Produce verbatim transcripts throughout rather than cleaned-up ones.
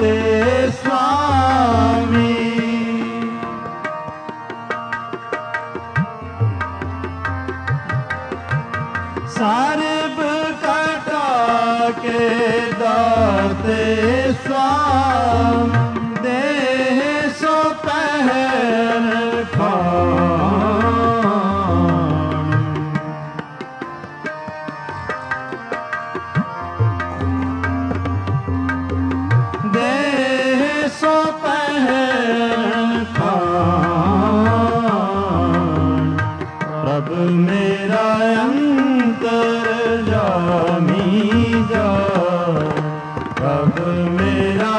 दाते स्वामी। SERB कटा के दाते स्वामी। देह सो पहन खान। देह सो पहन खान। प्रभु मेरा अंतर्यामी जान। प्रभु मेरा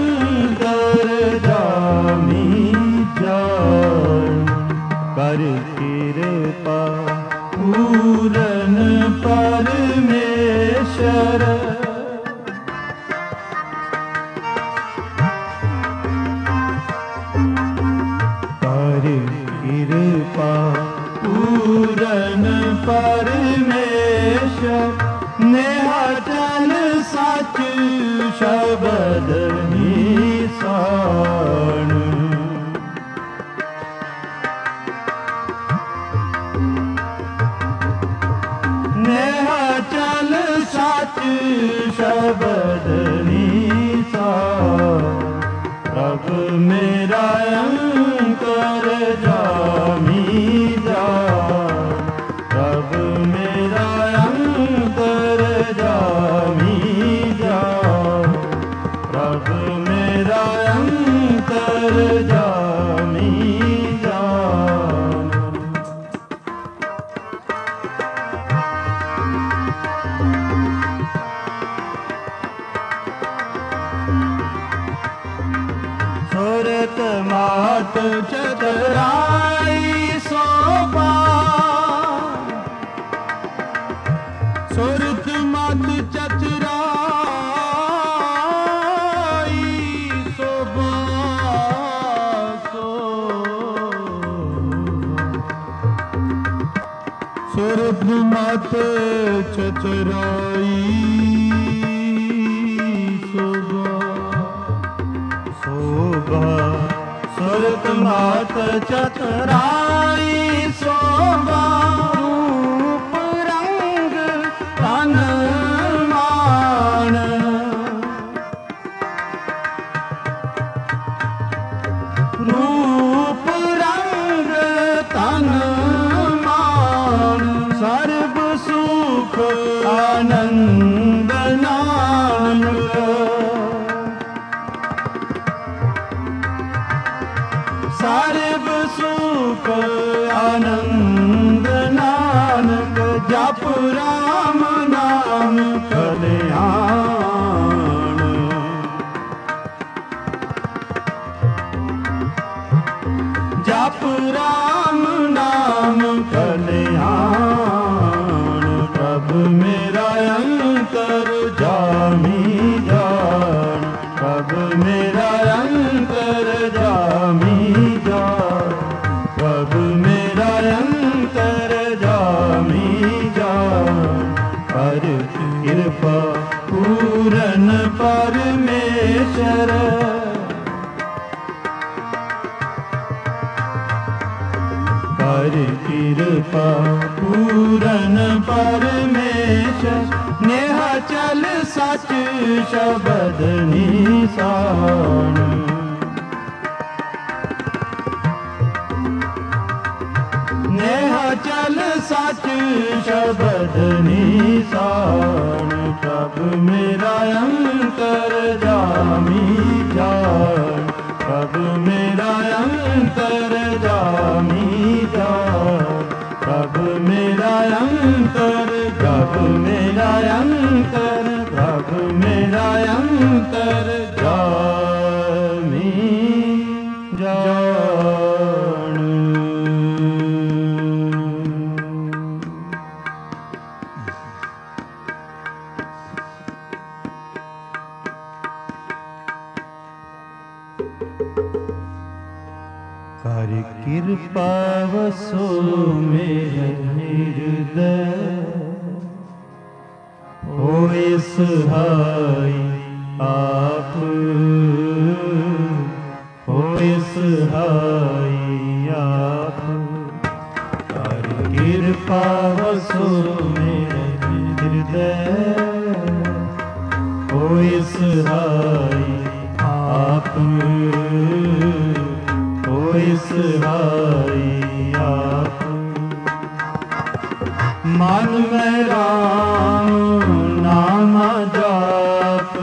अंतर्यामी जान। कर कृपा पूरन परमेश्वर। कर कृपा पूरन परमेश्वर। निहचल सच शब्द निशान। निहचल सच शब्द निशान। प्रभु मेरा अंतर्यामी जान। प्रभु मेरा अंतर्यामी जान। प्रभु मेरा अंतर्यामी जान। सुरत मात चतुराई शोभा। सुरत मात चतुराई शोभा। सुरत मात चतुराई सुरत मात चतुराई शोभा। रूप रंग तन मान। रूप रंग तन मान। सर्व सुख आनंद नानक। सर्व सुख आनंद नानक। जप राम नाम कल्याण। जप राम नाम कल्याण। प्रभु मेरा अंतर्यामी जान। प्रभु मेरा अंतर्यामी जान। प्रभु मेरा अंतर्यामी जान। कर कृपा पूरन परमेश्वर। कर कृपा पूरन परमेश्वर। निहचल सच शब्द निशान। निहचल सच शब्द निशान। प्रभु मेरा अंतर्यामी जान। प्रभु मेरा अंतर्यामी जान। प्रभु मेरा अंतर। प्रभु मेरा अंतर। प्रभु मेरा अंतर्यामी जान। कर कृपा वसो मेरे हृदय। होए सहाय आप सहाई आप, कर कृपा वसो मेरे हृदय, होए सहाई आप, होए सहाई आप। मन में राम नाम जाप,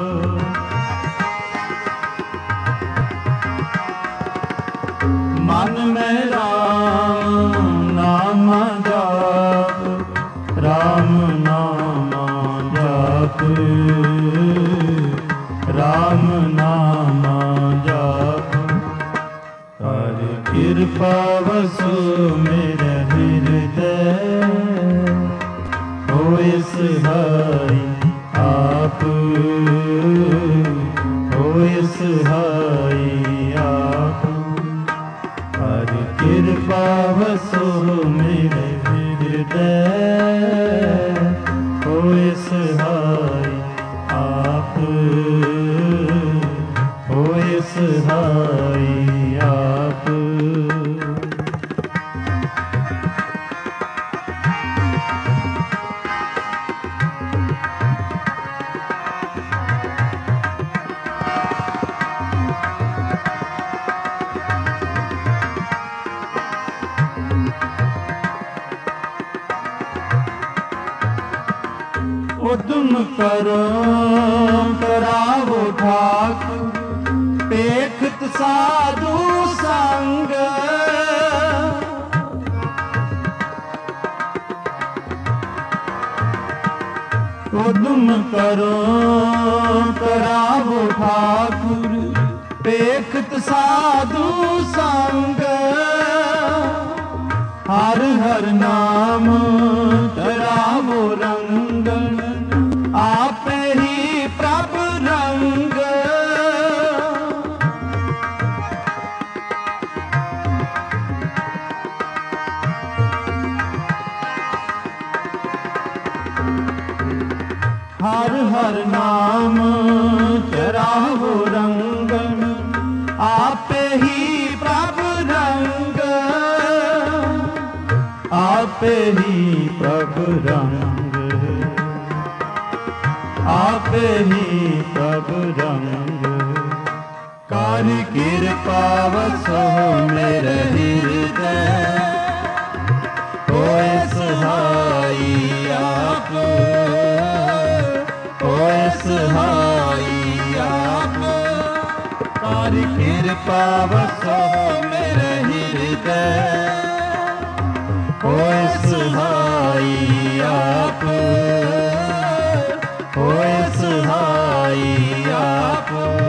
मन में राम नाम जाप, राम नाम जाप, राम नाम जाप। कर कृपा वसो मेरे हृदय, होए सहाई आप, होए सहाई आप। कर कृपा वसो मेरे हृदय, होए सहाई आप, होए सहाई आप। उद्यम करो करावो ठाकुर, पेखत साधु संग। उद्यम करो करावो ठाकुर, पेखत साधु संग। हर हर नाम करावो रंग, आप ही प्रभ रंग। हर हर नाम चरावो रंग, आप ही प्रभ रंग, आप ही प्रभ रंग, आप ही प्रभ रंग। कर कृपा वसो मेरे हृदय, होए सहाई आप, होए सहाई आप। कर कृपा वसो मेरे हृदय, होए सहाई आप, होए सहाई आप।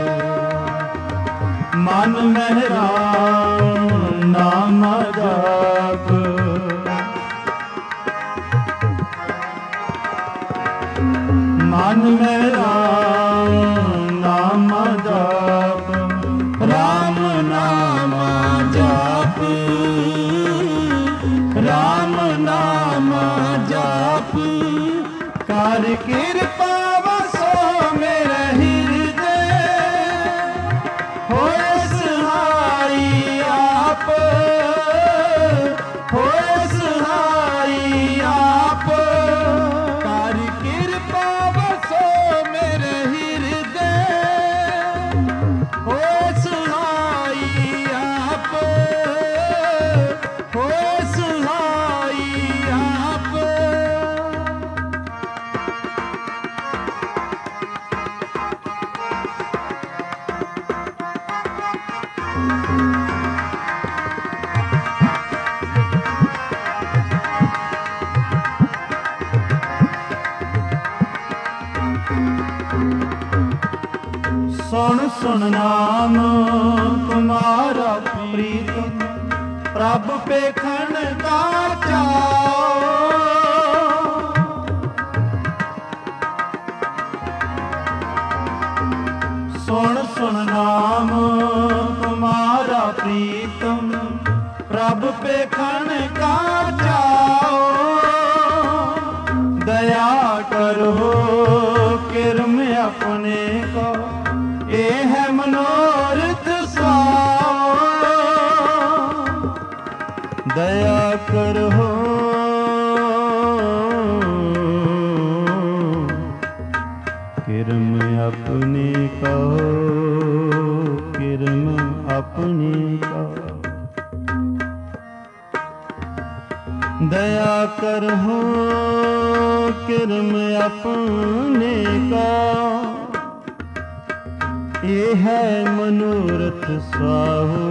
मन में राम नाम जाप, मन में राम नाम जाप, राम नाम जाप, राम नाम जाप। कर कृपा वसो मेरे हृदय, होए सहाई आप, होए सहाई आप। कर कृपा वसो मेरे हृदय, होए सहाई आप, होए सहाई आप। सुन सुन नाम तुम्हारा प्रीतम, प्रभ पेखन का चाओ। सुन सुन नाम तुम्हारा प्रीतम, प्रभ पेखन का चाओ। दया करो किरम अपने को, ए है मनोरथ स्वाओ। किरम अपने कहो, किरम अपने कहो। दया करहो किरम अपने का, ये है मनोरथ स्वाहो,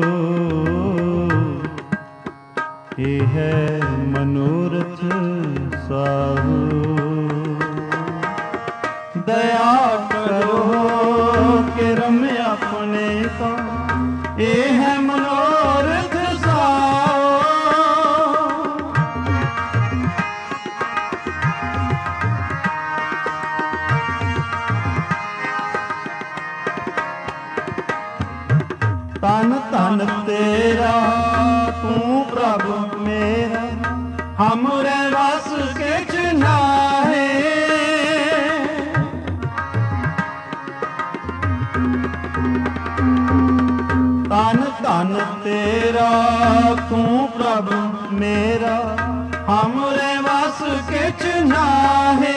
ये है मनोरथ स्वाहो। दया करो किरम अपने का, ये है मनोरथ स्वाहो। तन तन तेरा तू प्रभु मेरा, हमरे वस किछ नाहे। तन तन तेरा तू प्रभु मेरा, हमरे वस किछ नाहे।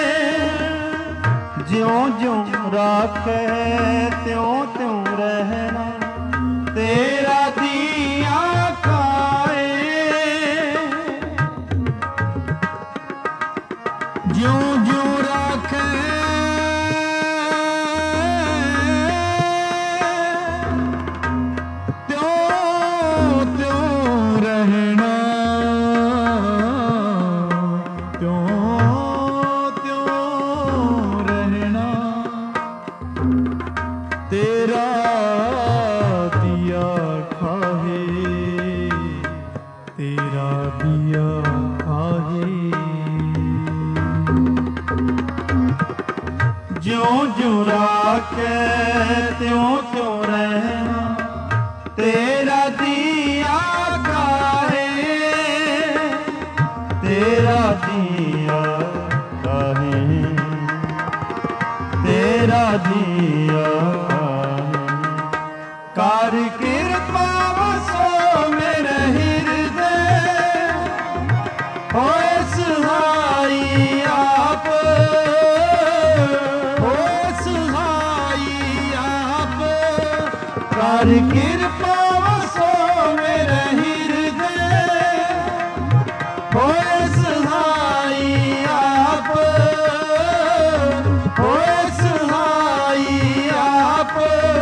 ज्यों ज्यों राखे त्यों त्यों रहना, तेरा दिया खाए। ज्यों ज्यों राखे त्यों त्यों रहना, त्यों त्यों रहना। तेरा दिया खाहे, तेरा दिया खाहे। ज्यों ज्यों राखे त्यों त्यों रहना, तेरा दिया खाहे। तेरा दिया खाहे, तेरा दिया कर कृपा वसो मेरे हृदय, होए सहाई आप, होए सहाई आप। कर कृपा वसो मेरे हृदय, होए सहाई आप, होए सहाई आप।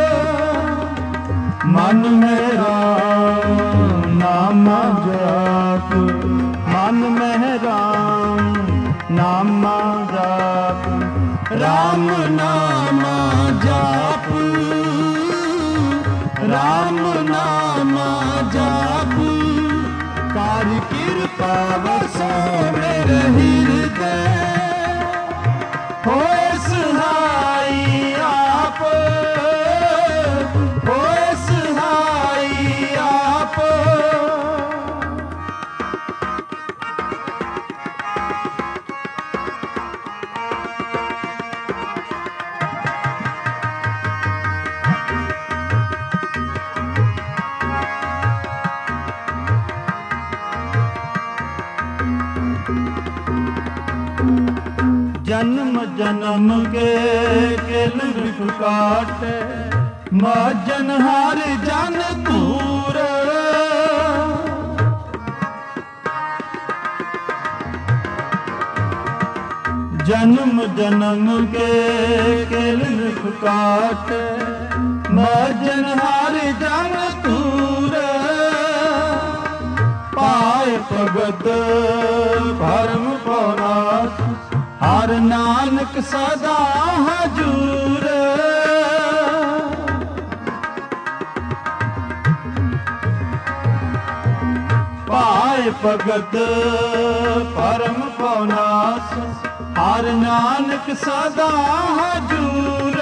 मन में राम नाम जाप, मन में राम नाम जाप। राम नाम जाप, राम नाम जाप। कर कृपा वसो मेरे हृदय, होए सहाई आप, होए सहाई आप। जन्म जन्म के किल बिख काटे, माजन हार जन दूर। जन्म जन्म के किल बिख काटे, माजन हार जन दूर। पाए भगत भरम पौरास, हर नानक सदा हजूर। पाए भगत परम पौनास, हर नानक सदा हजूर।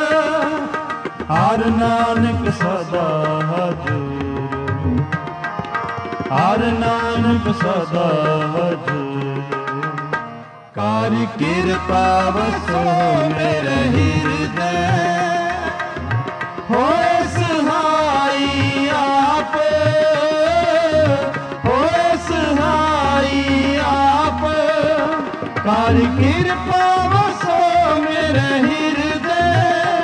हर नानक सदा हजूर, हर नानक सदा हजूर। कर कृपा वसो मेरे हृदय, होए सहाई आप, होए सहाई आप। कर कृपा वसो मेरे मेरे हृदय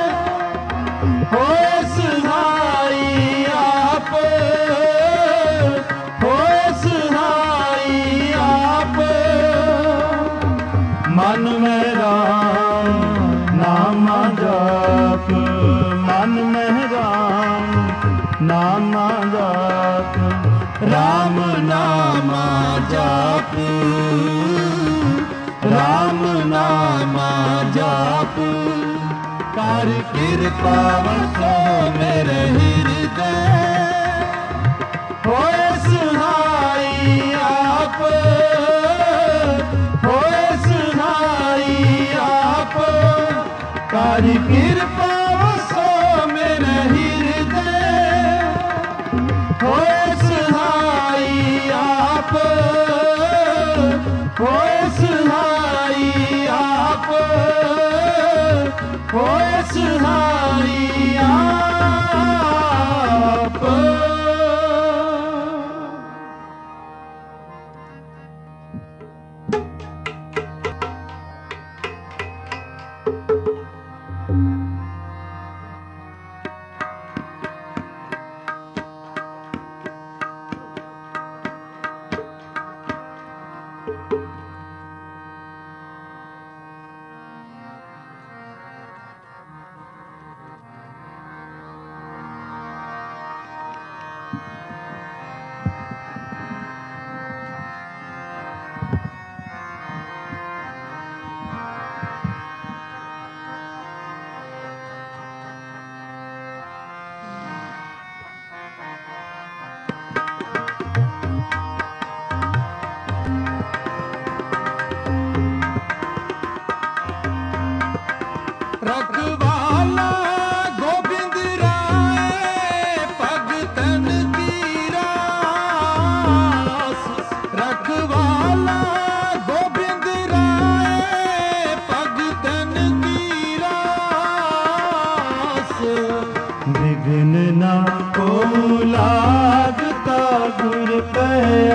होए सहाई आप, होए सहाई आप। मन में राम नाम जाप, मन में राम नाम जाप, राम नाम जाप, राम नाम जाप। कर कृपा वसो मेरे हृदय होए सहाई आप, होए सहाई आप। कर कृपा वसो मेरे हृदय होए सहाई आप, होए सहाई आप, होए सहाई आप। रखवाला गोविंद राय भगतन की रास, रखवाला गोविंद राय भगतन की रास। विघ्न न को लागता गुर पे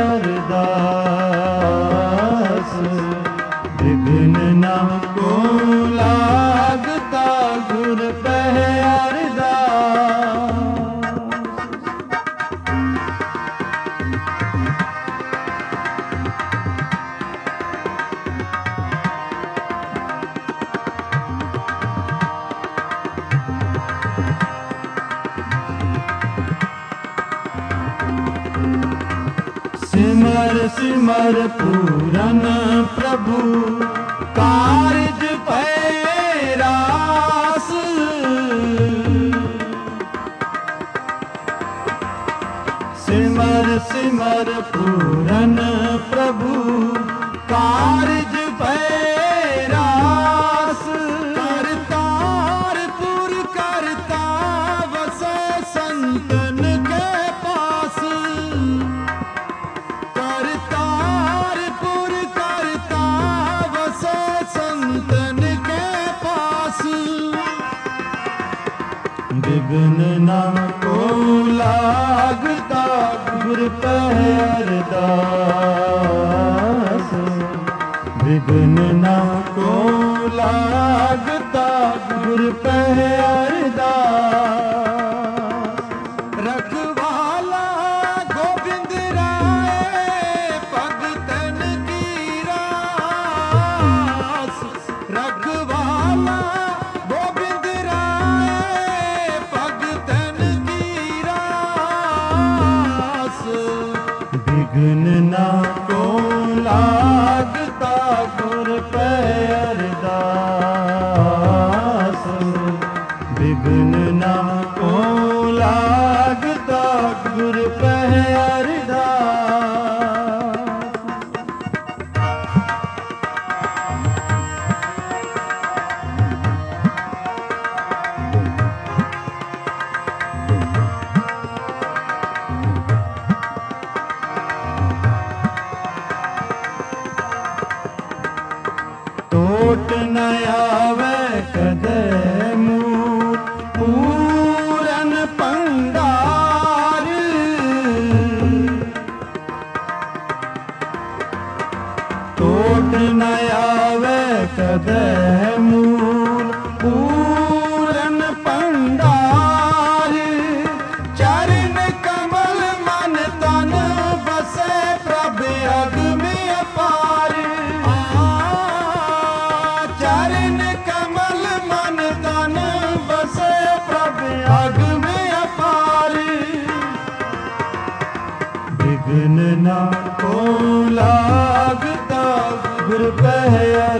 अरदास, विघ्न न को लागता गुर पे अरदास। सिमर सिमर पूरन प्रभु कारज पैरास, सिमर सिमर पूरन प्रभु कारज पैरास। करतार पुर करता वसे संतन के पास, करतारपुर करता वसे संतन के पास। विघ्न न को लागता गुर पे अरदास, विघ्न न को लागता गुर पे अरदास। रखवाला गोविंद राय भगतन की रास, रखवाला गोविंद राय भगतन की रास। विघ्न न को लागता गुर पे अरदास, विघ्न न को लागता गुर पे अरदास। टोट न आवे कदे मूर पूरन पंडार, टोट न आवे कदे मूर पूरन भंडार चरण कमल मन तन बसे प्रभ अगम अपार चरण कमल मन तन बसे प्रभ अगम अपार विघ्न न को लागता गुर पह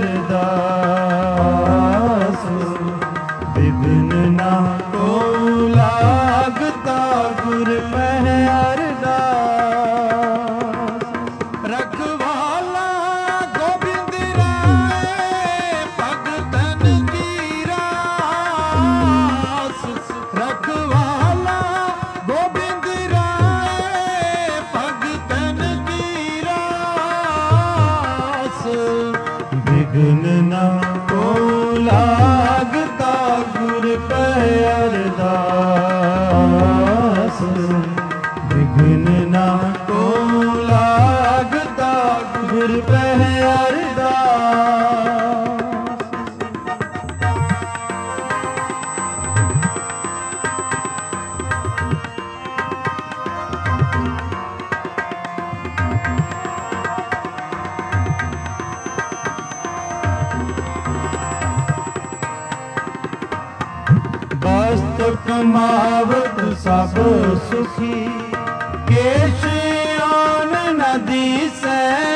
अरदास विघ्न न को लागता गुर पह अरदास रखवाला गोबिंद राय भगतन की रास रखवाला गोबिंद राय भगतन की रास विघ्न न को लागता गुर पह अरदास विघ्न न को लागता गुर पह अरदास वस्त कमावत सब सुखी केश आन नदी से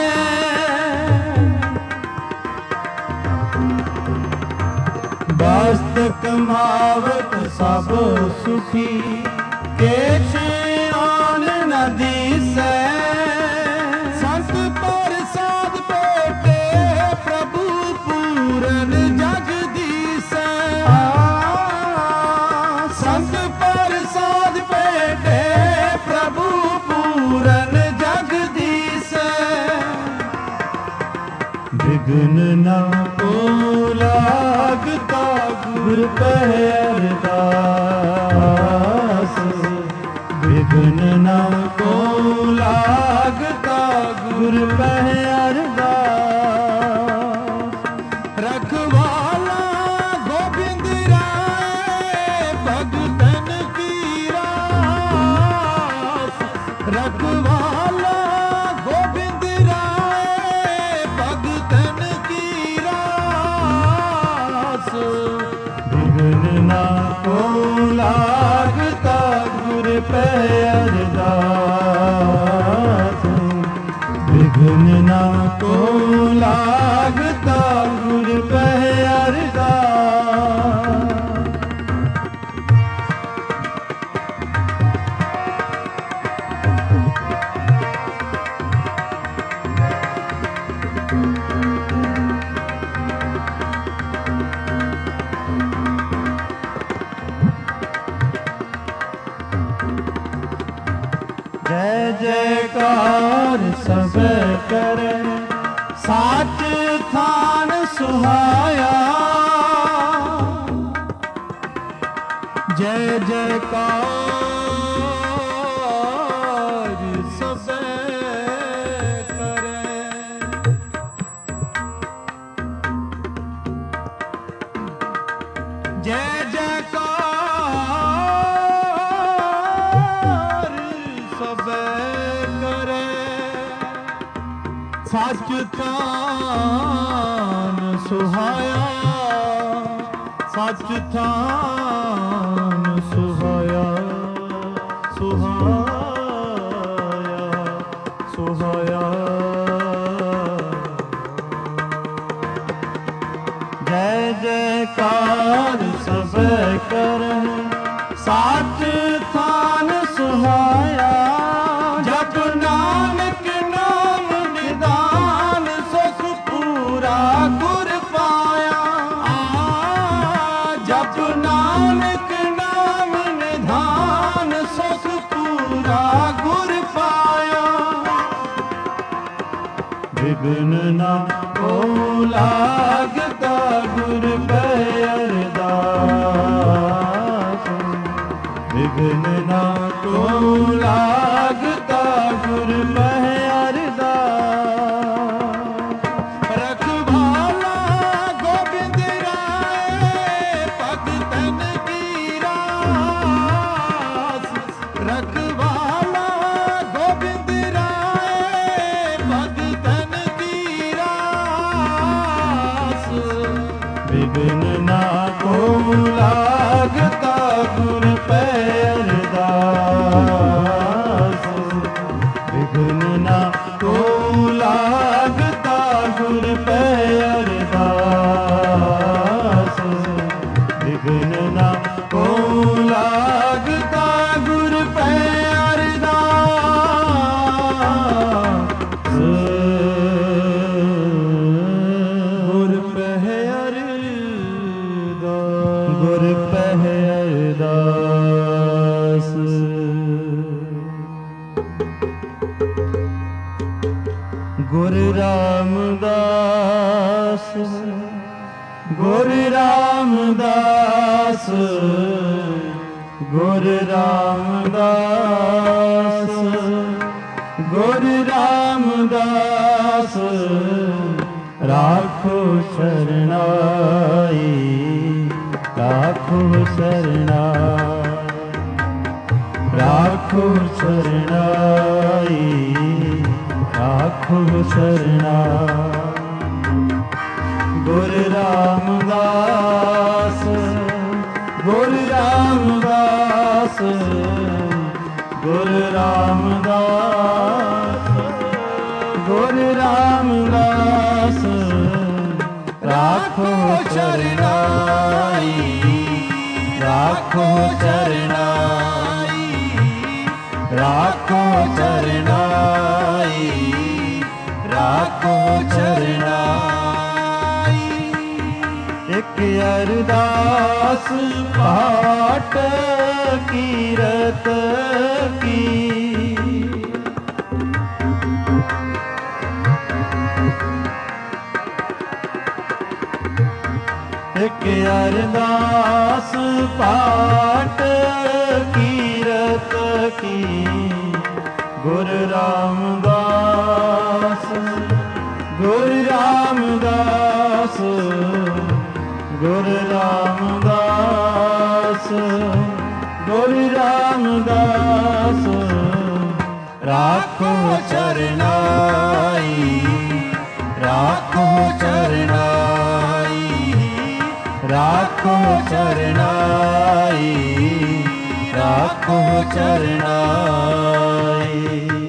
वस्त कमावत सब सुखी केश आन नदी से संत प्रसाद बेटे प्रभु पूरन जगदीश संत प्रसाद बेटे प्रभु पूरन जगदीश विघ्न न को लागता गुर पह अरदास विघ्न न को लागता गुर पह अरदास रखवाला गोबिंद राय भगतन की रास रखवाला गोबिंद राय भगतन की रास विघ्न न को लागता गुर पह अरदास विघ्न न को लागता गुर पह अरदास जय जयकार सब करे साच थान सुहाया जय जयकार सब करे जय जयकार सब करे सच थान सुहाया सच थान सुहाया सुहाया सुहाया जय जयकार सब करे साच थान सुहाया जप नानक नाम निदान सुख पूरा गुर पाया जप नानक नाम निधान सुख पूरा गुर पाया विघ्न न को लागता गुर पह अरदास विघ्न न को लागता गुर पह अरदास रखवाला गोबिंद राय विघ्न ना को लागता गुर पे अरदास गुर पे अरदास गुर पे अरदास गुरु रामदास गुरु रामदास गुरु रामदास गुरु रामदास राखो शरणाई राखो शरणाई राखो शरणाई राखो शरणाई गुरु रामदास गुरु रामदास गुरु रामदास गुरु रामदास राखो शरणाई राखो शरणाई राखो शरणाई राखो शरणाई एक अरदास पाठ कीरत की एक अरदास पाठ कीरत की गुरु रामदास गुरु रामदास गुरु रामदास गुरु रामदास राखो शरणाई राखो शरणाई राखो शरणाई राखो शरणाई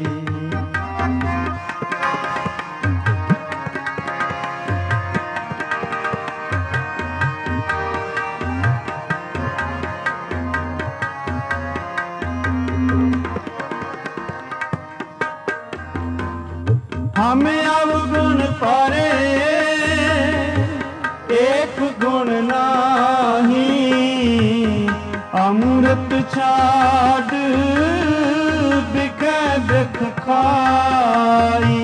हमें अवगुण पारे एक गुण नाही अमृत छाड़ बिकै बिख खाई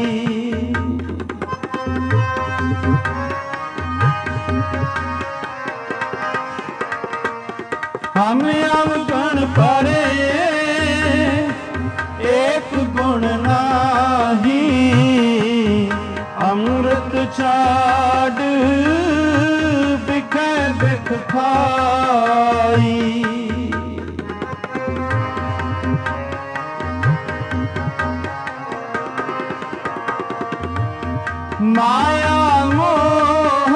हमें अवगुण पारे एक गुण नाही अमृत छाड़ बिकै बिख खाई माया मोह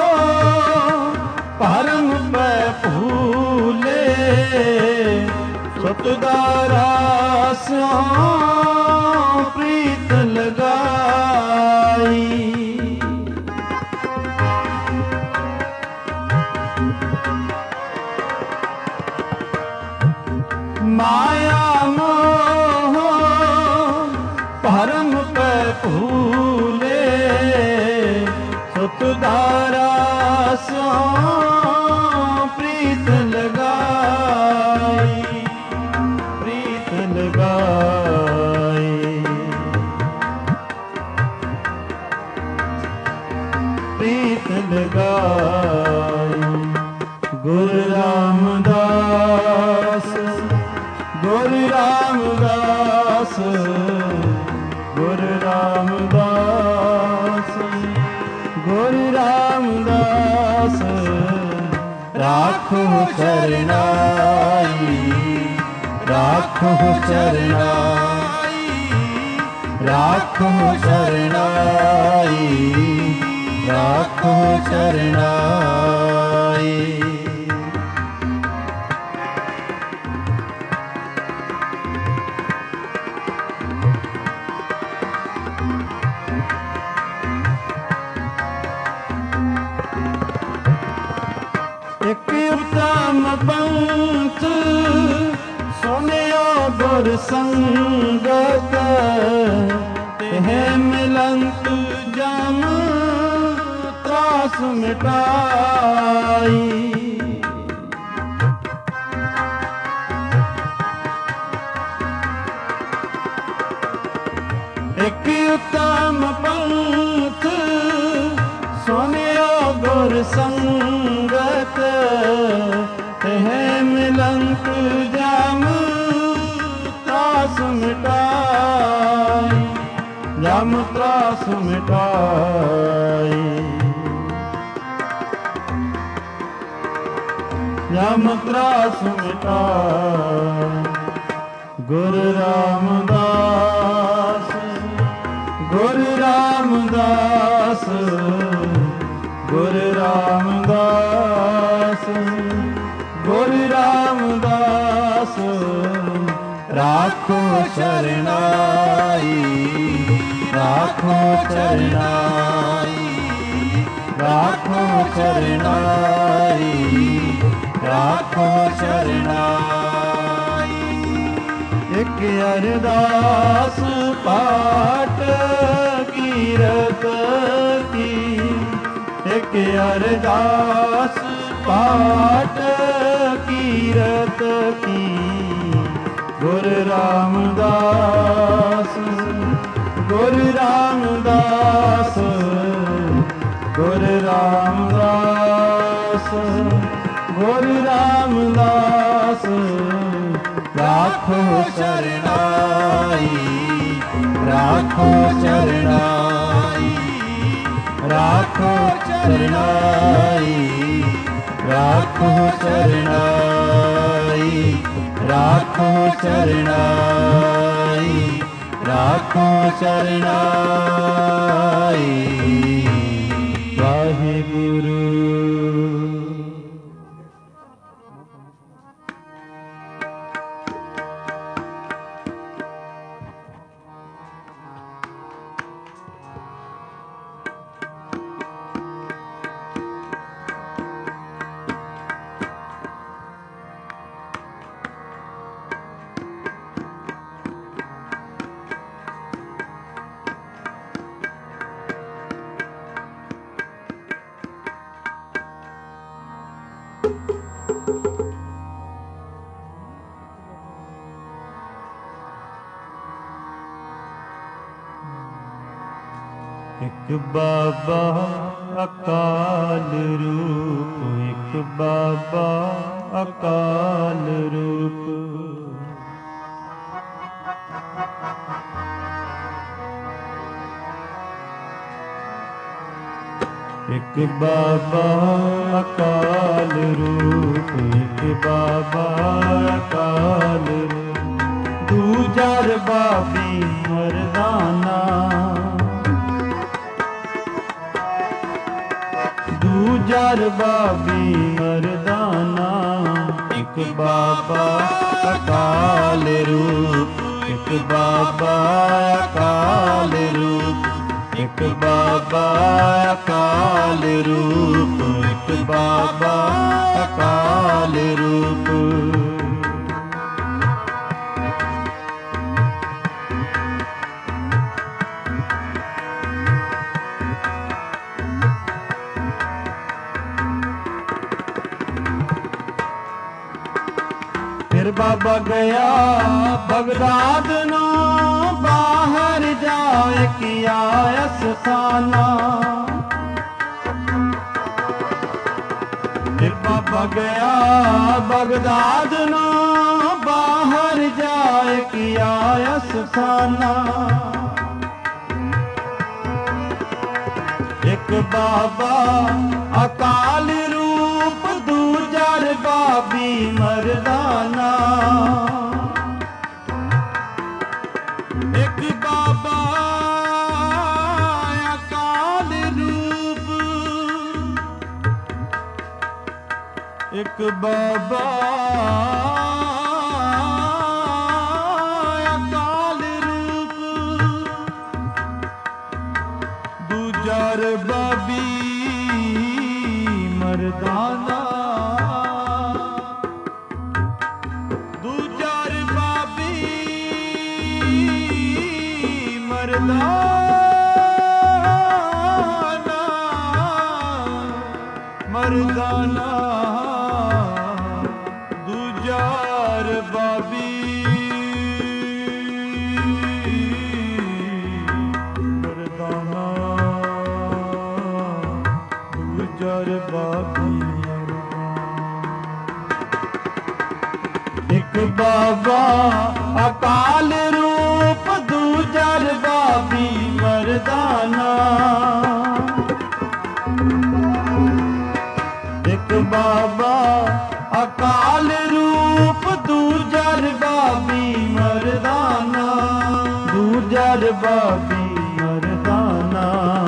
परम पे फूले सतदारा स्यों प्रीत लगाई माया मोह परम पे फूले सतदारा स्यों प्रीत लगाई प्रीत लगाई प्रीत लगाई गुरु रामदास गुरु रामदास गुरु रामदास गुरु रामदास राखो शरणाई राखो शरणाई राखो शरणाई राखो शरणाई एक उत्तम ਉਤਮ ਪੰਥ ਸੁਨਿਓ ਗੁਰ ਸੰਗਤ ਤਿਹ ਮਿਲੰਤ ਜਮ ਤਰਾਸ ਮਿਟਾਈ। ਇਕ ਉਤਮ ਪੰਥ ਸੁਨਿਓ ਗੁਰ ਸੰਗਤ ਤਿਹ ਮਿਲੰਤ ਜਮ ਤਰਾਸ ਮਿਟਾਈ। ਜਮ ਤਰਾਸ ਮਿਟਾਈ। ਜਮ ਤਰਾਸ ਮਿਟਾਈ। ਗੁਰੂ ਰਾਮਦਾਸ ਗੁਰੂ ਰਾਮਦਾਸ ਗੁਰੂ ਰਾਮਦਾਸ ਗੁਰੂ ਰਾਮਦਾਸ ਰਾਖੋ ਸ਼ਰਨਾਈ। ਰਾਖੋ ਸ਼ਰਨਾਈ। ਰਾਖੋ ਸ਼ਰਨਾਈ। ਰਾਖੋ ਸ਼ਰਨਾਈ। ਇਕ ਅਰਦਾਸ ਪਾਠ ਕੀਰਤ ਕੀ। ਇਕ ਅਰਦਾਸ ਪਾਠ ਕੀਰਤ ਕੀ। ਗੁਰੂ ਰਾਮਦਾਸ ਗੁਰੂ ਰਾਮਦਾਸ ਗੁਰੂ ਰਾਮਦਾਸ ਗੁਰੂ ਰਾਮਦਾਸ ਰਾਖੋ ਸ਼ਰਨਾਈ। ਰਾਖੋ ਸ਼ਰਨਾਈ। ਰਾਖੋ ਸ਼ਰਨਾਈ। ਰਾਖੋ ਸ਼ਰਨਾਈ। ਰਾਖੋ ਸ਼ਰਨਾਈ। ਰਾਖੋ ਸ਼ਰਨਾਈ। ਵਾਹਿਗੁਰੂ। ਇਕ ਬਾਬਾ ਅਕਾਲ ਰੂਪ। ਇਕ ਬਾਬਾ ਅਕਾਲ ਰੂਪ। ਇਕ ਬਾਬਾ ਅਕਾਲ ਰੂਪ। ਇਕ ਬਾਬਾ ਅਕਾਲ ਰੂਪ। ਦੂਜਾ ਰਬਾਬੀ ਮਰਦਾਨਾ। ਦੂਜਾ ਰਬਾਬੀ ਮਰਦਾਨਾ। ਇਕ ਬਾਬਾ ਅਕਾਲ ਰੂਪ। ਇਕ ਬਾਬਾ ਅਕਾਲ ਰੂਪ। ਇਕ ਬਾਬਾ ਅਕਾਲ ਰੂਪ। ਇਕ ਬਾਬਾ ਅਕਾਲ ਰੂਪ। ਫਿਰ ਬਾਬਾ ਗਿਆ ਬਗਦਾਦ ਨੂੰ ਬਾਹਰ ਜਾਏ ਕੀਆ ਅਸਥਾਨਾ। ਫਿਰ ਬਾਬਾ ਗਿਆ ਬਗਦਾਦ ਨੂੰ ਬਾਹਰ ਜਾਏ ਕੀਆ ਅਸਥਾਨਾ। ਇੱਕ ਬਾਬਾ ਅਕਾਲ ਰੂਪ ਦੂਜਾ ਰਬਾਬੀ ਮਰਦਾਨਾ। ਇੱਕ ਬਾਬਾ ਅਕਾਲ ਰੂਪ ਇੱਕ ਬਾਬਾ ਅਕਾਲ ਰੂਪ ਦੂਜਾ ਰਬਾਬੀ ਮਰਦਾਨਾ। ਮਰਦਾਨਾ ਮਰਦਾਨਾ ਦੂਜਾ ਰਬਾਬੀ ਮਰਦਾਨਾ ਦੂਜਾ ਰਬਾਬੀ ਇੱਕ ਬਾਬਾ ਅਕਾਲ ਰੂਪ ਦੂਜਾ ਰਬਾਬੀ ਮਰਦਾਨਾ ਇੱਕ ਬਾਬਾ ਅਕਾਲ ਰੂਪ ਦੂਜਾ ਰਬਾਬੀ ਮਰਦਾਨਾ ਦੂਜਾ ਰਬਾਬੀ ਮਰਦਾਨਾ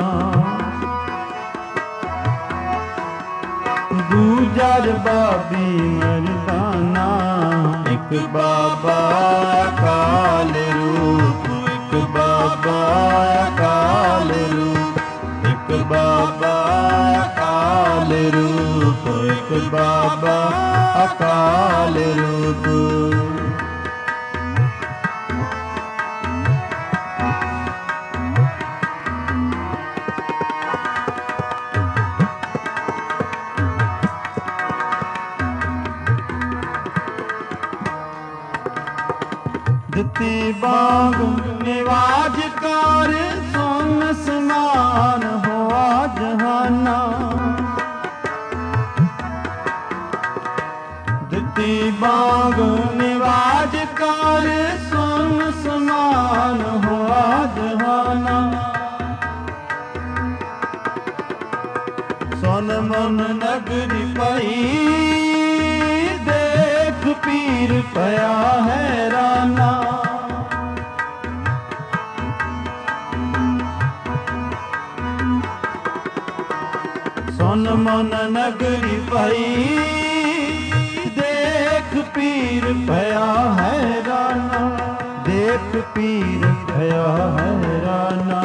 ਦੂਜਾ ਰਬਾਬੀ ਮਰਦਾਨਾ ਇੱਕ ਬਾਬਾ ਅਕਾਲ ਰੂਪ ਇੱਕ ਬਾਬਾ ਅਕਾਲ ਰੂਪ ਇੱਕ ਬਾਬਾ ਅਕਾਲ ਰੂਪ ਇੱਕ ਬਾਬਾ ਅਕਾਲ ਰੂਪ ਦਿੱਤੀ ਬਾਗ ਨਿਵਾਜ ਕਰ ਸੁਨ ਸਮਾਨ ਹੋਆ ਜਹਾਨਾ ਦਿੱਤੀ ਬਾਗ ਨਿਵਾਜ ਕਰ ਸੁਨ ਸਮਾਨ ਹੋਆ ਜਹਾਨਾ ਸੁਨ ਮਨ ਨਗਰੀ ਪਈ ਦੇਖ ਪੀਰ ਪਿਆ ਹੈਰਾਨਾ ਸੁਨ ਮਨ ਨਗਰੀ ਪਈ ਦੇਖ ਪੀਰ ਪਿਆ ਹੈਰਾਨਾ ਦੇਖ ਪੀਰ ਪਿਆ ਹੈਰਾਨਾ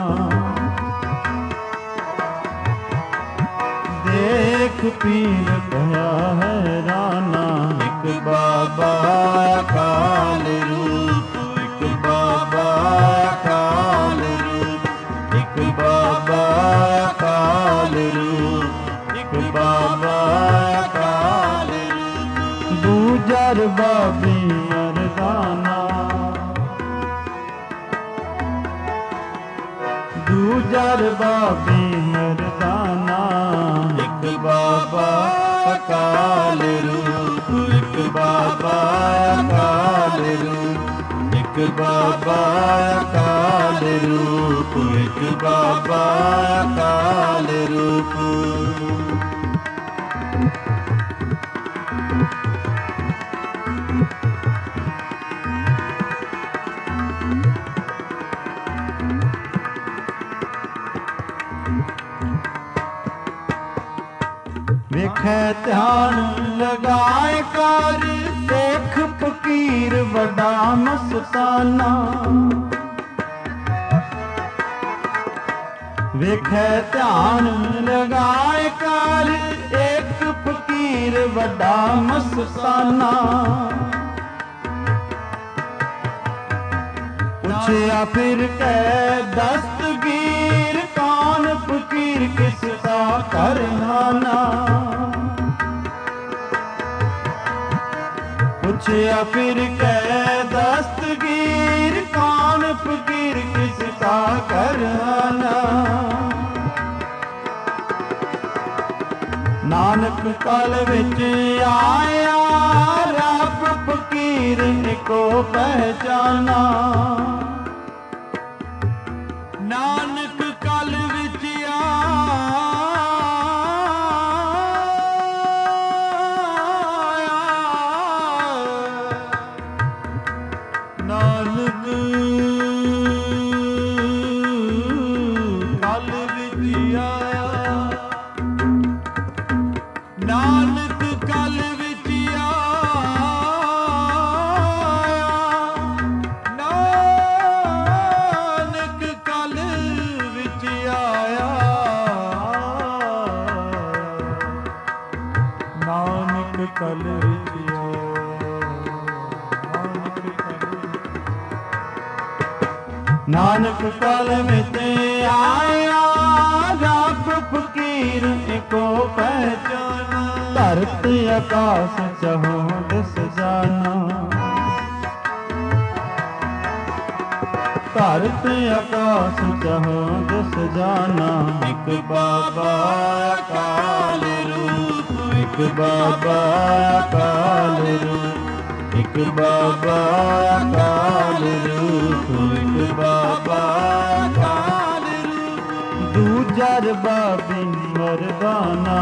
ਦੇਖ ਪੀਰ ਪਿਆ ਹੈਰਾਨਾ ਇੱਕ ਬਾਬਾ ਅਕਾਲ ਰੂਪ ਇੱਕ ਬਾਬਾ ਅਕਾਲ ਰੂਪ ਇੱਕ ਬਾਬਾ ਅਕਾਲ ਰੂਪ ਇੱਕ ਬਾਬਾ ਅਕਾਲ ਰੂਪ ਦੂਜਾ ਰਬਾਬੀ ਮਰਦਾਨਾ ਦੂਜਾ ਰਬਾਬੀ ਮਰਦਾਨਾ ਇੱਕ ਬਾਬਾ ਅਕਾਲ ਰੂਪ ਇੱਕ ਬਾਬਾ ਅਕਾਲ ਰੂਪ ਇੱਕ ਬਾਬਾ ਅਕਾਲ ਰੂਪ ਇੱਕ ਬਾਬਾ ਅਕਾਲ ਰੂਪ ਵੇਖੈ ਧਿਆਨ ਲਗਾਏ ਕਰ ਦੇਖ ਫਕੀਰ ਵੱਡਾ ਮਸਤਾਨਾ ਵੇਖੈ ਧਿਆਨ ਲਗਾਏ ਕਰ ਇੱਕ ਫਕੀਰ ਵੱਡਾ ਮਸਤਾਨਾ ਪੁੱਛਿਆ ਫਿਰ ਕੈ ਦਸਤਗੀਰ ਕੌਣ ਫਕੀਰ ਕਿਸ ਦਾ ਕਰਨਾਨਾ ਪੁੱਛਿਆ ਫਿਰ ਕੈ ਦਸਤਗੀਰ ਕੌਣ ਫਕੀਰ ਕਿਸ ਦਾ ਕਰਨਾਨਾ ਨਾਨਕ ਕਲ ਵਿੱਚ ਆਇਆ ਰੱਬ ਫਕੀਰ ਨਿਕੋ ਪਹਿਚਾਨਾ ਨਾਨਕ ਕਲ ਵਿੱਚ ਆਇਆ ਨਾਨਕ ਕਲ ਵਿੱਚ ਆਇਆ ਨਾਨਕ ਕਲ ਵਿੱਚ ਆਇਆ ਨਾਨਕ ਕਲ नानक कल विच आया जप फकीर एको पहचाना धरती आकाश चहो दिस जाना धरती आकाश चहो दिस जाना एक बाबा अकाल रूप एक बाबा अकाल रूप एक बाबा अकाल रूप एक बाबा अकाल रूप दूजर बाबी मरदाना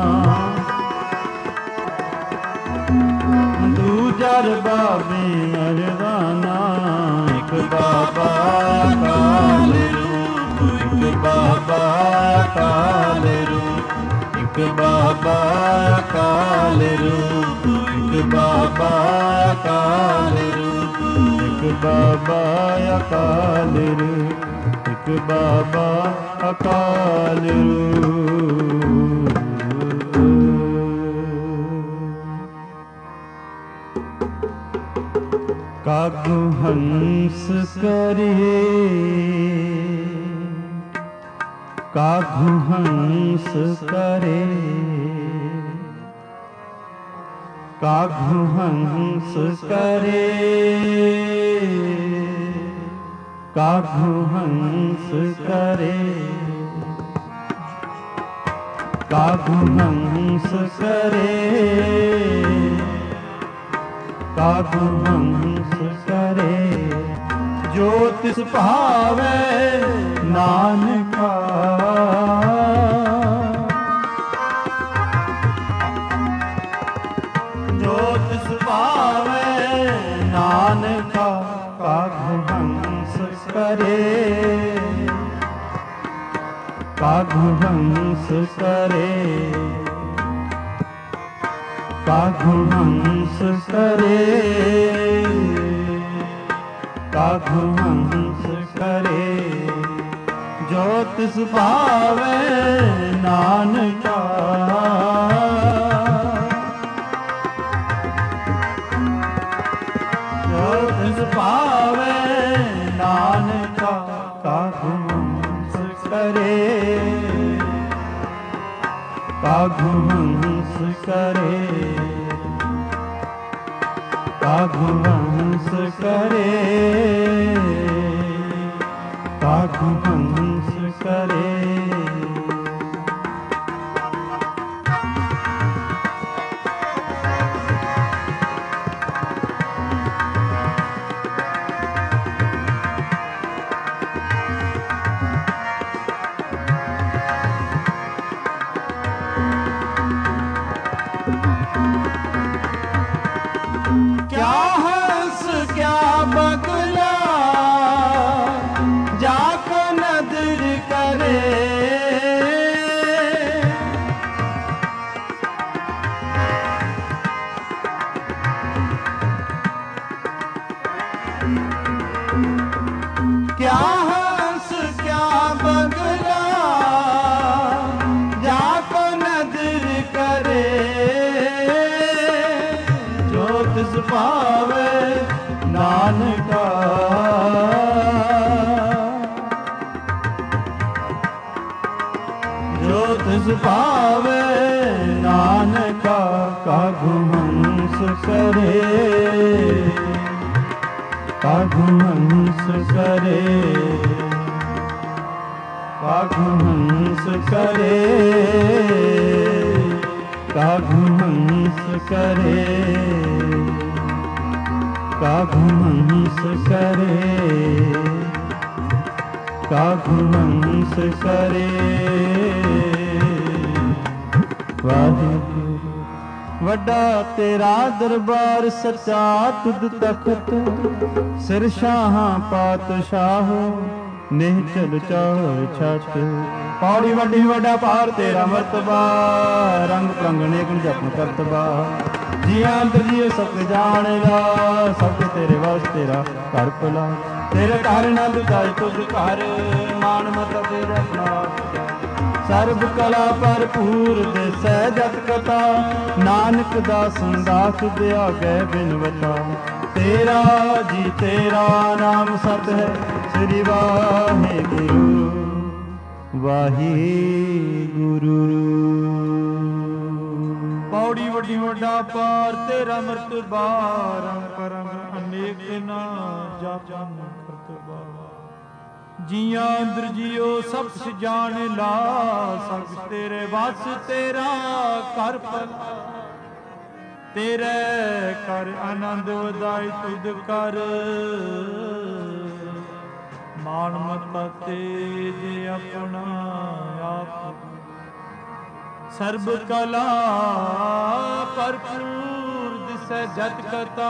दूजर बाबी मरदाना एक बाबा अकाल रूप एक बाबा अकाल रूप एक बाबा अकाल रूप एक बाबा अकाल रूप एक बाबा अकाल रूप एक बाबा अकाल रूप कागु हंस करे कागु हंस करे कागु हंस करे कागु हंस करे कागु हंस करे कागु हंस करे जो तिस भावे नानका जो तिस भावे नानका कागु हंस करे कागु हंस करे कागु हंस करे कागु हंस करे जो तिस भावे नानका जो तिस भावे नानका कागु हंस करे कागु हंस करे कागु हंस करे कागु हंस करे क्या हंस क्या बगला जाको नदर करे क्या हंस क्या बगला जाको नदर करे जो तिस पावे नानका जो तिस पावे नानका कागु हंस करे कागु हंस करे कागु हंस करे कागु हंस करे कागु हंस करे कागु हंस करे वाहिगुरु वड्डा तेरा दरबार सच्चा तुद तख्त सिर शाहां पातशाह निहचल चार छत पौड़ी वड्डी वड्डा पार तेरा मर्तबा रंग प्रंगणे गुण जपन करतबा जिया अंतरिए सब जानेगा सब तेरे वास तेरा घर भला तेरे घर नंद जाय तुझ घर मान मत तेरा अपना सर्ब कला भरपूर दिसै जत कथा नानक दास दास दया गै बिनवता तेरा जी तेरा नाम सत है। श्री वाहिगुरु वाहिगुरु। पौड़ी वड्डी वड्डा पार तेरा मृत बार परम अनेक ना जापन करत बार। जिया अंदर जियो सब जान ला सब तेरे वास तेरा कर भला। तेरे कर आनंद वधाई तुद कर मान मता तेज अपना आप। सर्ब कला भरपूर दिसै जत कथा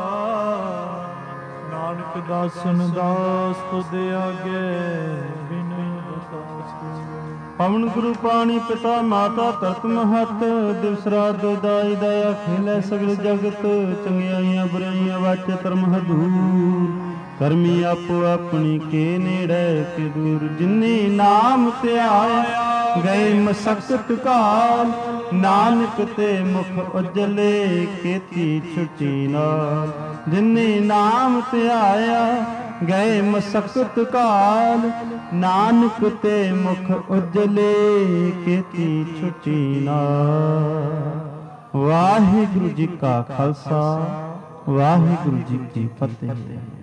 नानक दासन दास तुद आगे बिनु दास। पवन गुरु पाणी पिता माता धरत महत दिवस रात ਦਾਈ ਦਇਆ ਖੇਲੇ ਸਗਲ ਜਗਤ। ਚੰਗਿਆਈਆਂ ਬੁਰਾਈਆਂ ਵਾਚੇ ਧਰਮ ਹਦੂਰ ਕਰਮੀ ਆਪੋ ਆਪਣੀ ਕੇ ਨੇੜੇ ਤੇ ਦੂਰ। ਜਿਨੇ ਨਾਮ ਧਿਆਇਆ ਗਏ ਮਸਕਤ ਕਾਲ ਨਾਨਕ ਤੇ ਮੁਖ ਉਜਲੇ ਕੀਤੀ ਛੁੱਟੀ ਨਾਲ। ਜਿਨੇ ਨਾਮ ਧਿਆਇਆ ਗਏ ਮਸਕਤ ਕਾਲ ਨਾਨਕ ਤੇ ਮੁਖ ਉਜਲੇ ਕੀਤੀ ਛੁੱਟੀ ਨਾਲ। ਵਾਹਿਗੁਰੂ ਜੀ ਕਾ ਖਾਲਸਾ ਵਾਹਿਗੁਰੂ ਜੀ ਕੀ ਫਤਿਹ।